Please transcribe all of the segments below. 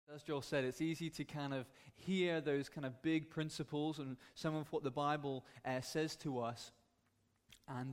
As Joel said, it's easy to kind of hear those kind of big principles and some of what the Bible says to us, and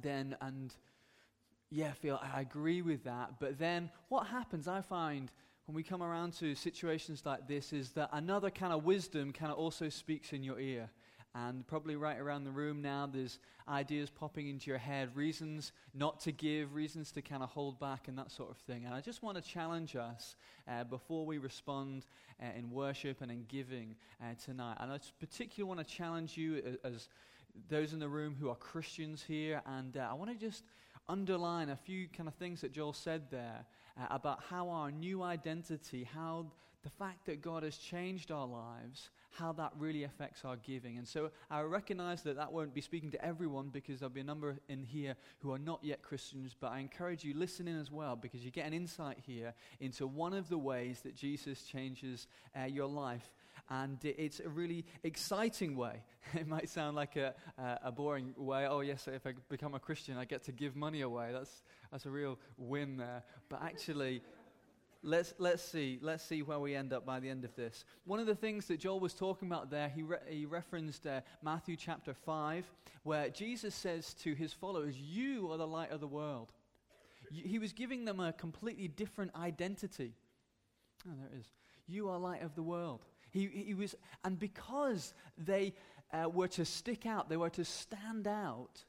feel I agree with that. But then what happens, I find, when we come around to situations like this, is that another kind of wisdom kind of also speaks in your ear. And probably right around the room now, there's ideas popping into your head, reasons not to give, reasons to kind of hold back and that sort of thing. And I just want to challenge us before we respond in worship and in giving tonight. And I particularly want to challenge you as those in the room who are Christians here. And I want to just underline a few kind of things that Joel said there about how our new identity, how the fact that God has changed our lives, how that really affects our giving. And so I recognize that won't be speaking to everyone, because there'll be a number in here who are not yet Christians, but I encourage you, listen in as well, because you get an insight here into one of the ways that Jesus changes your life. And it's a really exciting way. It might sound like a boring way. Oh yes, if I become a Christian, I get to give money away. That's a real win there. But actually, let's see where we end up by the end of this. One of the things that Joel was talking about there, he referenced Matthew chapter 5, where Jesus says to his followers, "You are the light of the world." He was giving them a completely different identity. Oh, there it is. You are light of the world. He was, and because they were to stick out, they were to stand out,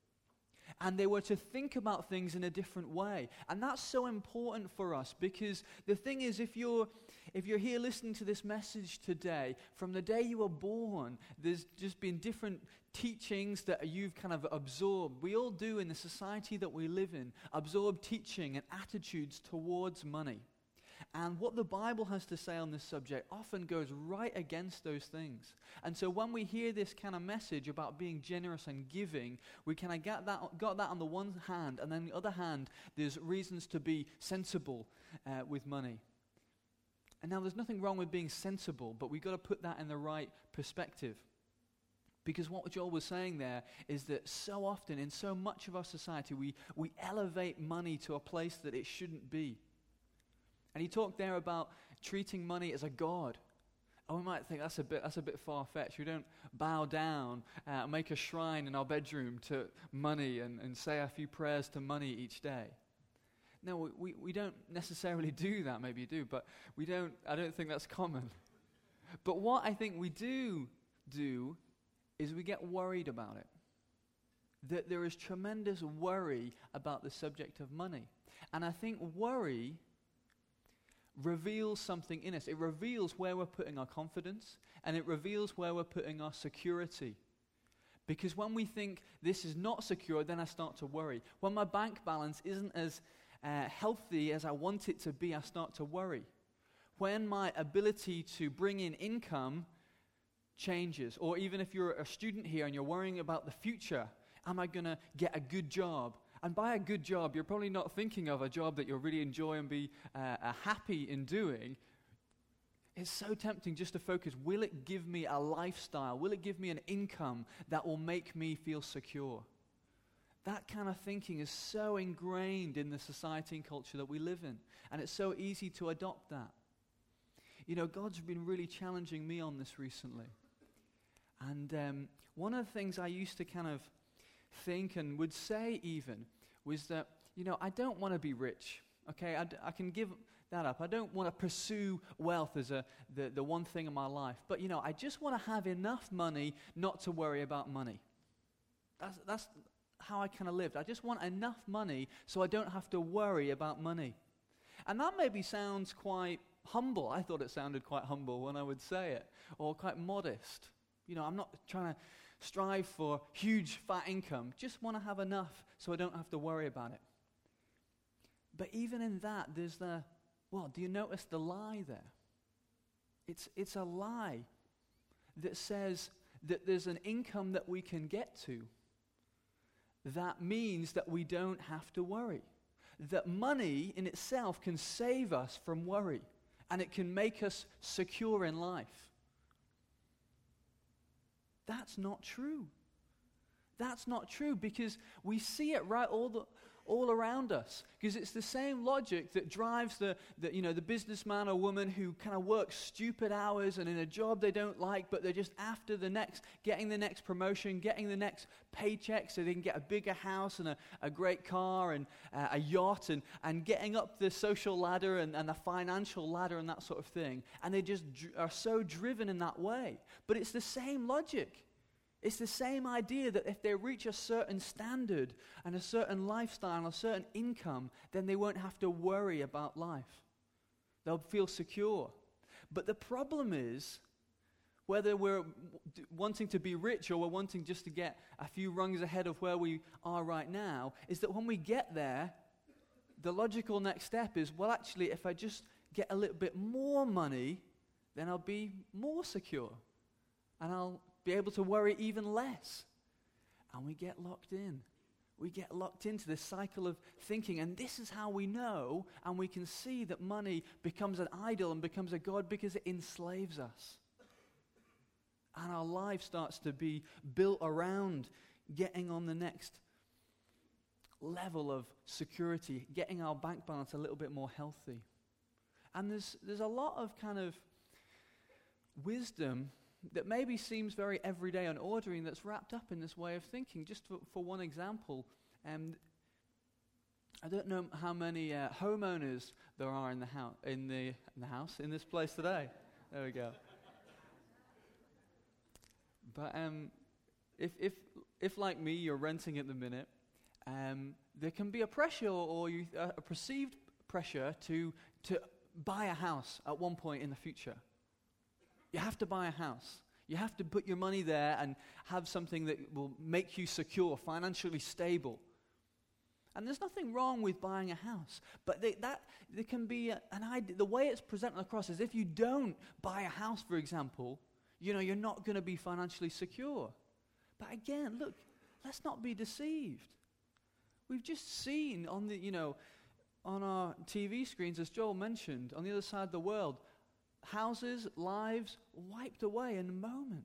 and they were to think about things in a different way. And that's so important for us, because the thing is, if you're here listening to this message today, from the day you were born, there's just been different teachings that you've kind of absorbed. We all do in the society that we live in, absorb teaching and attitudes towards money. And what the Bible has to say on this subject often goes right against those things. And so when we hear this kind of message about being generous and giving, we kind of got that on the one hand, and then on the other hand, there's reasons to be sensible with money. And now there's nothing wrong with being sensible, but we've got to put that in the right perspective. Because what Joel was saying there is that so often in so much of our society, we elevate money to a place that it shouldn't be. And he talked there about treating money as a god. And we might think that's a bit far-fetched. We don't bow down, make a shrine in our bedroom to money and say a few prayers to money each day. No, we don't necessarily do that. Maybe you do, but I don't think that's common. But what I think we do is we get worried about it. That there is tremendous worry about the subject of money. And I think worry reveals something in us. It reveals where we're putting our confidence, and it reveals where we're putting our security. Because when we think this is not secure, then I start to worry. When my bank balance isn't as healthy as I want it to be, I start to worry. When my ability to bring in income changes, or even if you're a student here and you're worrying about the future, am I going to get a good job? And by a good job, you're probably not thinking of a job that you'll really enjoy and be happy in doing. It's so tempting just to focus, will it give me a lifestyle? Will it give me an income that will make me feel secure? That kind of thinking is so ingrained in the society and culture that we live in. And it's so easy to adopt that. You know, God's been really challenging me on this recently. And one of the things I used to kind of think and would say even was that, you know, I don't want to be rich, okay? I can give that up. I don't want to pursue wealth as the one thing in my life. But, you know, I just want to have enough money not to worry about money. That's how I kind of lived. I just want enough money so I don't have to worry about money. And that maybe sounds quite humble. I thought it sounded quite humble when I would say it, or quite modest. You know, I'm not trying to strive for huge fat income. Just want to have enough so I don't have to worry about it. But even in that, there's do you notice the lie there? It's a lie that says that there's an income that we can get to that means that we don't have to worry. That money in itself can save us from worry, and it can make us secure in life. That's not true. That's not true, because we see it right all around us. Because it's the same logic that drives the businessman or woman who kind of works stupid hours and in a job they don't like, but they're just after getting the next promotion, getting the next paycheck so they can get a bigger house and a great car and a yacht and getting up the social ladder and the financial ladder and that sort of thing. And they just are so driven in that way. But it's the same logic. It's the same idea that if they reach a certain standard and a certain lifestyle and a certain income, then they won't have to worry about life. They'll feel secure. But the problem is, whether we're wanting to be rich or we're wanting just to get a few rungs ahead of where we are right now, is that when we get there, the logical next step is, well, actually, if I just get a little bit more money, then I'll be more secure. And I'll be able to worry even less. And we get locked in. We get locked into this cycle of thinking. And this is how we know and we can see that money becomes an idol and becomes a god because it enslaves us. And our life starts to be built around getting on the next level of security, getting our bank balance a little bit more healthy. And there's a lot of kind of wisdom that maybe seems very everyday and ordinary that's wrapped up in this way of thinking. Just for one example, I don't know how many homeowners there are in this place today. There we go. But if like me, you're renting at the minute, there can be a pressure or a perceived pressure to buy a house at one point in the future. You have to buy a house. You have to put your money there and have something that will make you secure, financially stable. And there's nothing wrong with buying a house, but there can be an idea. The way it's presented across is if you don't buy a house, for example, you're not going to be financially secure. But again, look, let's not be deceived. We've just seen on our TV screens, as Joel mentioned, on the other side of the world, houses, lives wiped away in a moment.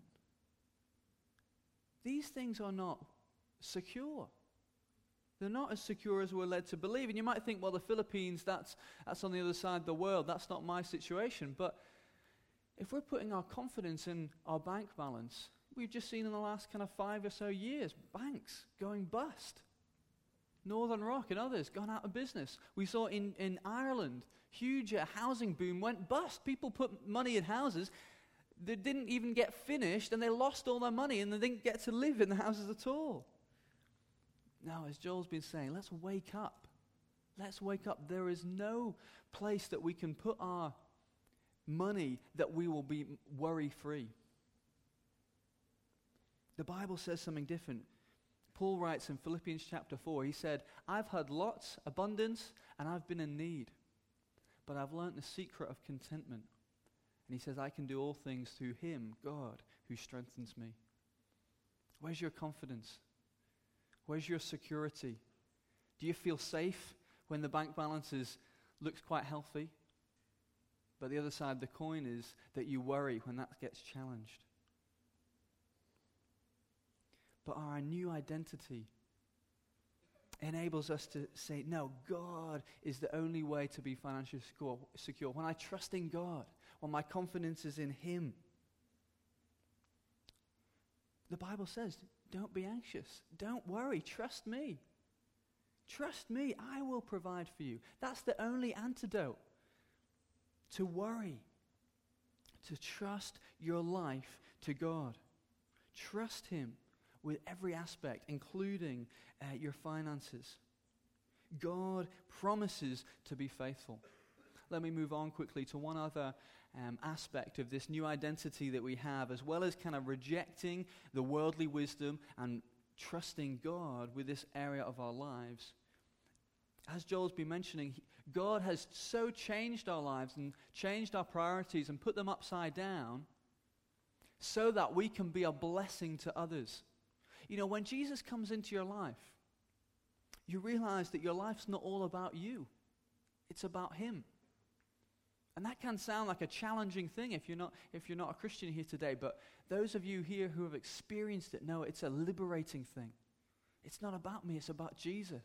These things are not secure. They're not as secure as we're led to believe. And you might think, well, the Philippines, that's on the other side of the world. That's not my situation. But if we're putting our confidence in our bank balance, we've just seen in the last kind of 5 or so years, banks going bust. Northern Rock and others gone out of business. We saw in Ireland, huge housing boom went bust. People put money in houses that didn't even get finished, and they lost all their money, and they didn't get to live in the houses at all. Now, as Joel's been saying, let's wake up. Let's wake up. There is no place that we can put our money that we will be worry-free. The Bible says something different. Paul writes in Philippians chapter 4, he said, I've had lots, abundance, and I've been in need. But I've learnt the secret of contentment. And he says, I can do all things through him, God, who strengthens me. Where's your confidence? Where's your security? Do you feel safe when the bank balance looks quite healthy? But the other side of the coin is that you worry when that gets challenged. But our new identity enables us to say, no, God is the only way to be financially secure. When I trust in God, when my confidence is in him, the Bible says, don't be anxious. Don't worry. Trust me. Trust me. I will provide for you. That's the only antidote to worry, to trust your life to God. Trust him with every aspect, including your finances. God promises to be faithful. Let me move on quickly to one other aspect of this new identity that we have, as well as kind of rejecting the worldly wisdom and trusting God with this area of our lives. As Joel's been mentioning, God has so changed our lives and changed our priorities and put them upside down so that we can be a blessing to others. When Jesus comes into your life, you realize that your life's not all about you. It's about him. And that can sound like a challenging thing if you're not a Christian here today, but those of you here who have experienced it know it's a liberating thing. It's not about me, it's about Jesus.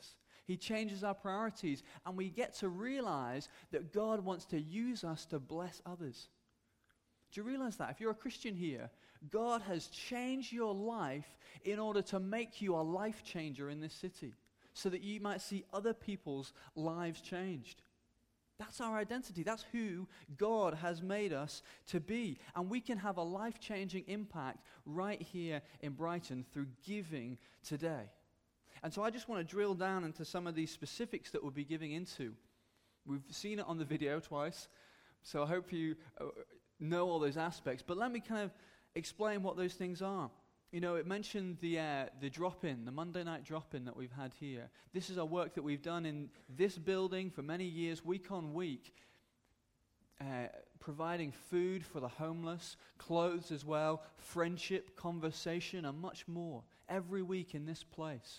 He changes our priorities, and we get to realize that God wants to use us to bless others. Do you realize that? If you're a Christian here, God has changed your life in order to make you a life changer in this city, so that you might see other people's lives changed. That's our identity. That's who God has made us to be. And we can have a life-changing impact right here in Brighton through giving today. And so I just want to drill down into some of these specifics that we'll be giving into. We've seen it on the video twice, so I hope you know all those aspects. But let me kind of explain what those things are. You know, it mentioned the drop-in, the Monday night drop-in that we've had here. This is a work that we've done in this building for many years, week on week, providing food for the homeless, clothes as well, friendship, conversation, and much more every week in this place.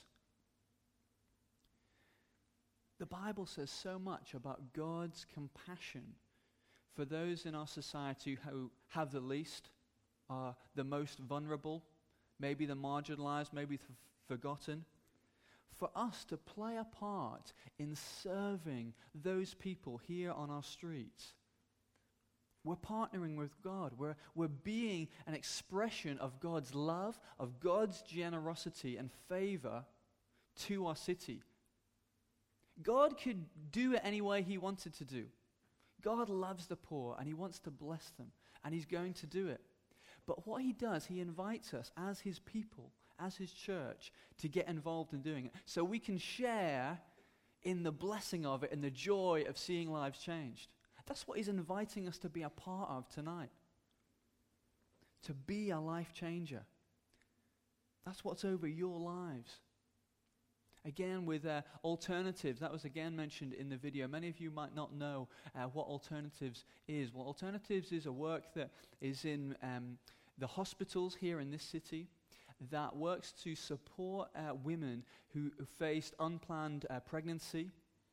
The Bible says so much about God's compassion for those in our society who have the least, are the most vulnerable, maybe the marginalized, maybe forgotten. For us to play a part in serving those people here on our streets, we're partnering with God. We're being an expression of God's love, of God's generosity and favor to our city. God could do it any way he wanted to do. God loves the poor and he wants to bless them, and he's going to do it. But what he does, he invites us as his people, as his church, to get involved in doing it, so we can share in the blessing of it and the joy of seeing lives changed. That's what he's inviting us to be a part of tonight. To be a life changer. That's what's over your lives. Again, with Alternatives, that was again mentioned in the video. Many of you might not know what Alternatives is. Well, Alternatives is a work that is in the hospitals here in this city that works to support women who faced unplanned pregnancy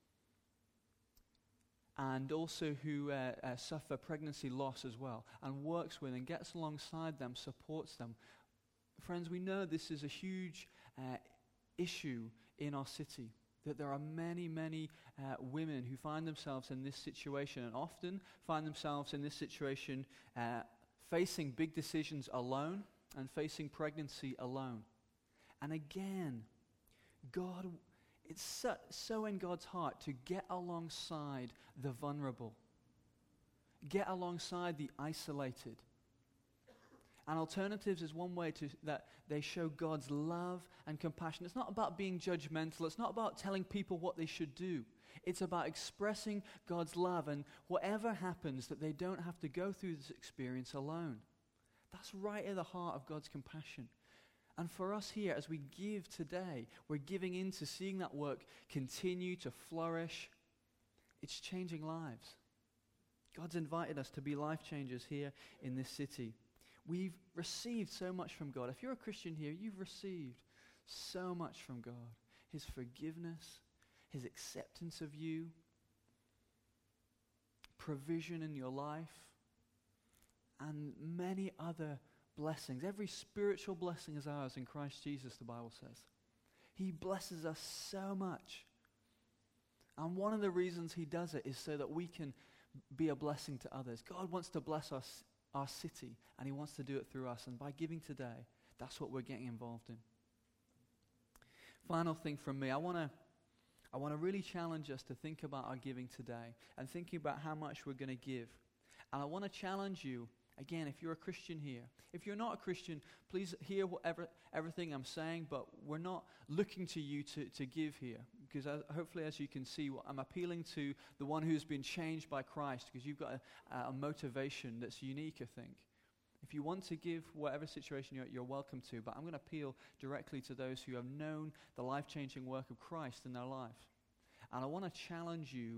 and also who suffer pregnancy loss as well, and works with and gets alongside them, supports them. Friends, we know this is a huge issue in our city, that there are many, many women who find themselves in this situation, and often find themselves in this situation facing big decisions alone and facing pregnancy alone. And again, God, it's so in God's heart to get alongside the vulnerable, get alongside the isolated. And Alternatives is one way that they show God's love and compassion. It's not about being judgmental. It's not about telling people what they should do. It's about expressing God's love, and whatever happens, that they don't have to go through this experience alone. That's right at the heart of God's compassion. And for us here, as we give today, we're giving into seeing that work continue to flourish. It's changing lives. God's invited us to be life changers here in this city. We've received so much from God. If you're a Christian here, you've received so much from God. His forgiveness, his acceptance of you, provision in your life, and many other blessings. Every spiritual blessing is ours in Christ Jesus, the Bible says. He blesses us so much. And one of the reasons he does it is so that we can be a blessing to others. God wants to bless us, our city, and he wants to do it through us. And by giving today, that's what we're getting involved in. Final thing from me, I want to really challenge us to think about our giving today and thinking about how much we're going to give. And I want to challenge you, again, if you're a Christian here. If you're not a Christian, please hear everything I'm saying, but we're not looking to you to give here. Because hopefully, as you can see, I'm appealing to the one who's been changed by Christ, because you've got a motivation that's unique, I think. If you want to give, whatever situation you're welcome to, but I'm going to appeal directly to those who have known the life-changing work of Christ in their life. And I want to challenge you.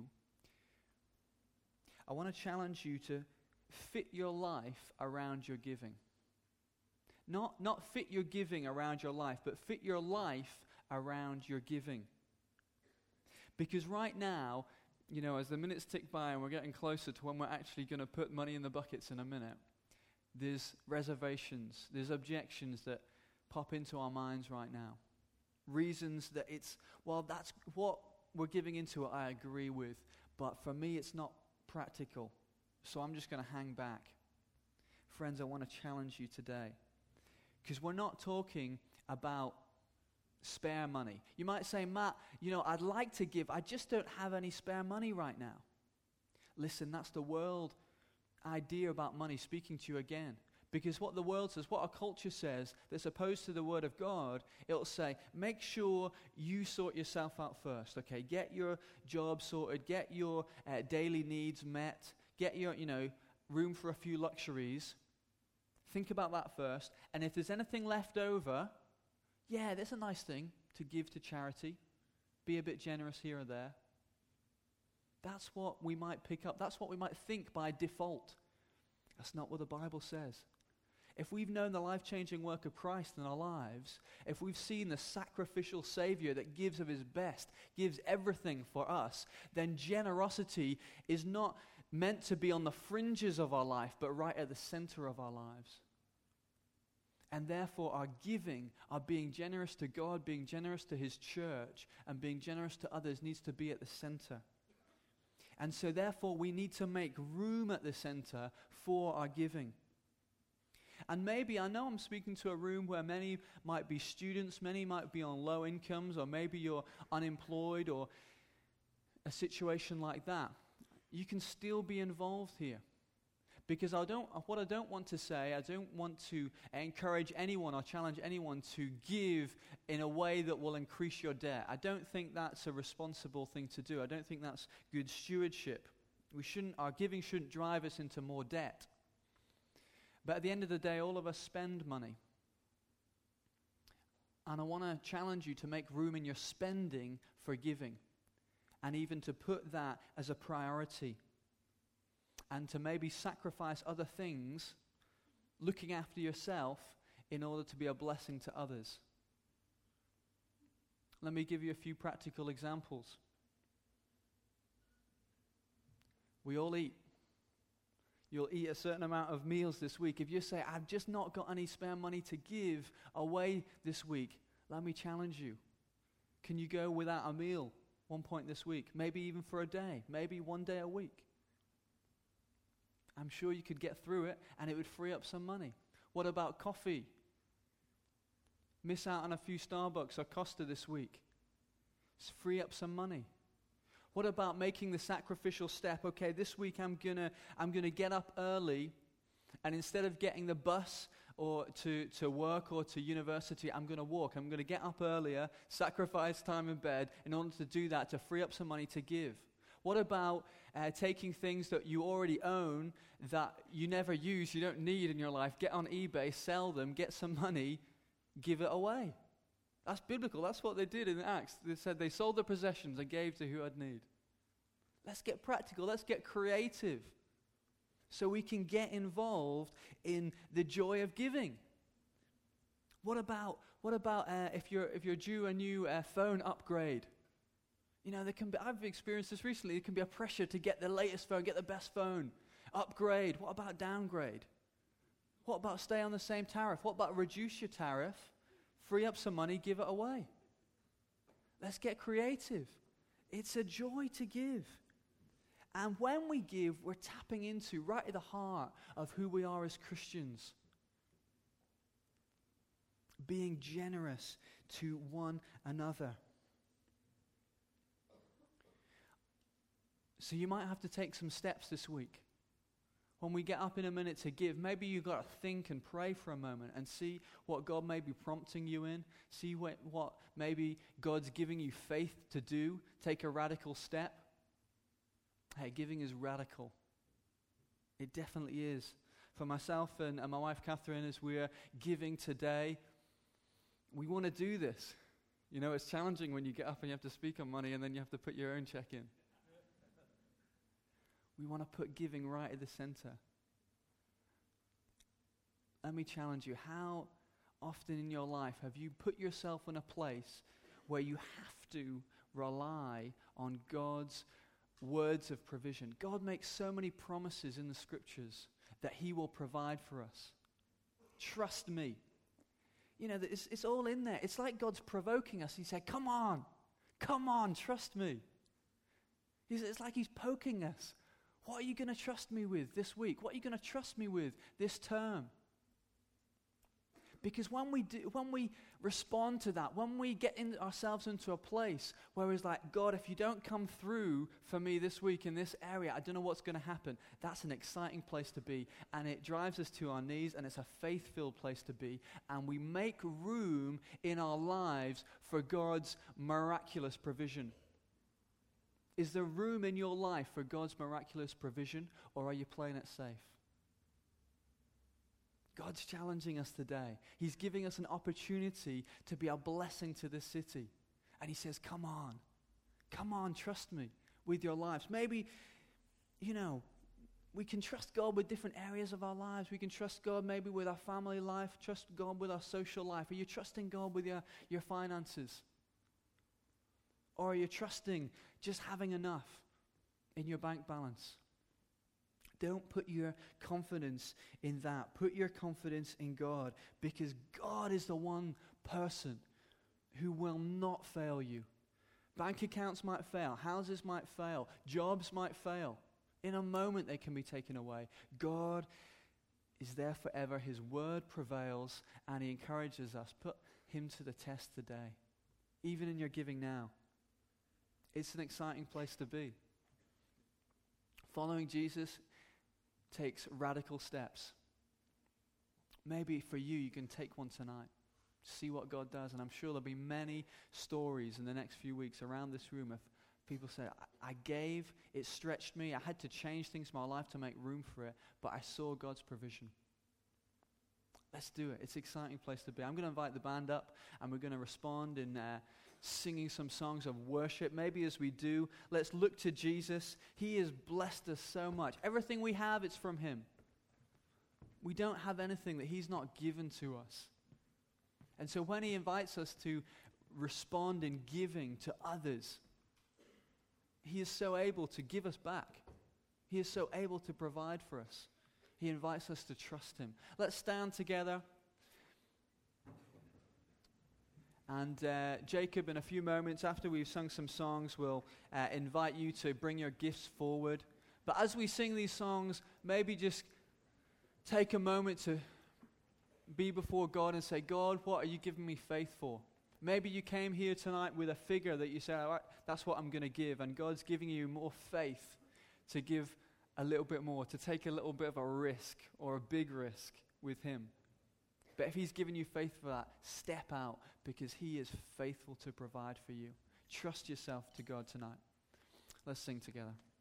I want to challenge you to fit your life around your giving. Not fit your giving around your life, but fit your life around your giving. Because right now, you know, as the minutes tick by and we're getting closer to when we're actually going to put money in the buckets in a minute, there's reservations, there's objections that pop into our minds right now. reasons that that's what we're giving into it, I agree with. But for me, it's not practical. So I'm just going to hang back. Friends, I want to challenge you today. Because we're not talking about spare money. You might say, Matt, I'd like to give. I just don't have any spare money right now. Listen, that's the world idea about money speaking to you again. Because what the world says, what our culture says, that's opposed to the Word of God, it'll say, make sure you sort yourself out first, okay? Get your job sorted, get your daily needs met, get your, room for a few luxuries. Think about that first. And if there's anything left over, that's a nice thing to give to charity. Be a bit generous here or there. That's what we might pick up. That's what we might think by default. That's not what the Bible says. If we've known the life-changing work of Christ in our lives, if we've seen the sacrificial Savior that gives of his best, gives everything for us, then generosity is not meant to be on the fringes of our life, but right at the center of our lives. And therefore our giving, our being generous to God, being generous to his church, and being generous to others needs to be at the center. And so therefore we need to make room at the center for our giving. And maybe, I know I'm speaking to a room where many might be students, many might be on low incomes, or maybe you're unemployed, or a situation like that. You can still be involved here. Because what I don't want to say, I don't want to encourage anyone or challenge anyone to give in a way that will increase your debt. I don't think that's a responsible thing to do. I don't think that's good stewardship. Our giving shouldn't drive us into more debt. But at the end of the day, all of us spend money. And I want to challenge you to make room in your spending for giving. And even to put that as a priority. And to maybe sacrifice other things, looking after yourself, in order to be a blessing to others. Let me give you a few practical examples. We all eat. You'll eat a certain amount of meals this week. If you say, I've just not got any spare money to give away this week, let me challenge you. Can you go without a meal one point this week? Maybe even for a day. Maybe one day a week. I'm sure you could get through it and it would free up some money. What about coffee? Miss out on a few Starbucks or Costa this week. Just free up some money. What about making the sacrificial step? Okay, this week I'm gonna get up early, and instead of getting the bus or to work or to university, I'm gonna walk. I'm gonna get up earlier, sacrifice time in bed in order to do that, to free up some money to give. What about taking things that you already own that you never use, you don't need in your life, get on eBay, sell them, get some money, give it away? That's biblical. That's what they did in Acts. They said they sold their possessions and gave to who had need. Let's get practical. Let's get creative so we can get involved in the joy of giving. What about if you're due a new phone upgrade? I've experienced this recently. There can be a pressure to get the latest phone, get the best phone, upgrade. What about downgrade? What about stay on the same tariff? What about reduce your tariff? Free up some money, give it away. Let's get creative. It's a joy to give. And when we give, we're tapping into right at the heart of who we are as Christians. Being generous to one another. So you might have to take some steps this week. When we get up in a minute to give, maybe you've got to think and pray for a moment and see what God may be prompting you in. See what maybe God's giving you faith to do. Take a radical step. Hey, giving is radical. It definitely is. For myself and my wife Catherine, as we're giving today, we want to do this. It's challenging when you get up and you have to speak on money and then you have to put your own check in. We want to put giving right at the center. Let me challenge you. How often in your life have you put yourself in a place where you have to rely on God's words of provision? God makes so many promises in the scriptures that he will provide for us. Trust me. It's all in there. It's like God's provoking us. He said, come on, trust me. It's like he's poking us. What are you going to trust me with this week? What are you going to trust me with this term? Because when we respond to that, when we get ourselves into a place where it's like, God, if you don't come through for me this week in this area, I don't know what's going to happen. That's an exciting place to be. And it drives us to our knees, and it's a faith-filled place to be. And we make room in our lives for God's miraculous provision. Is there room in your life for God's miraculous provision, or are you playing it safe? God's challenging us today. He's giving us an opportunity to be a blessing to this city. And he says, come on, trust me with your lives. Maybe, we can trust God with different areas of our lives. We can trust God maybe with our family life, trust God with our social life. Are you trusting God with your finances? Or are you trusting just having enough in your bank balance? Don't put your confidence in that. Put your confidence in God, because God is the one person who will not fail you. Bank accounts might fail. Houses might fail. Jobs might fail. In a moment they can be taken away. God is there forever. His word prevails, and he encourages us. Put him to the test today, even in your giving now. It's an exciting place to be. Following Jesus takes radical steps. Maybe for you can take one tonight. See what God does. And I'm sure there'll be many stories in the next few weeks around this room of people say, I gave, it stretched me, I had to change things in my life to make room for it, but I saw God's provision. Let's do it. It's an exciting place to be. I'm going to invite the band up, and we're going to respond in singing some songs of worship. Maybe as we do, let's look to Jesus. He has blessed us so much. Everything we have, it's from him. We don't have anything that he's not given to us. And so when he invites us to respond in giving to others, he is so able to give us back. He is so able to provide for us. He invites us to trust him. Let's stand together. And Jacob, in a few moments after we've sung some songs, will invite you to bring your gifts forward. But as we sing these songs, maybe just take a moment to be before God and say, God, what are you giving me faith for? Maybe you came here tonight with a figure that you say, all right, that's what I'm going to give. And God's giving you more faith to give a little bit more, to take a little bit of a risk or a big risk with him. But if he's given you faith for that, step out, because he is faithful to provide for you. Trust yourself to God tonight. Let's sing together.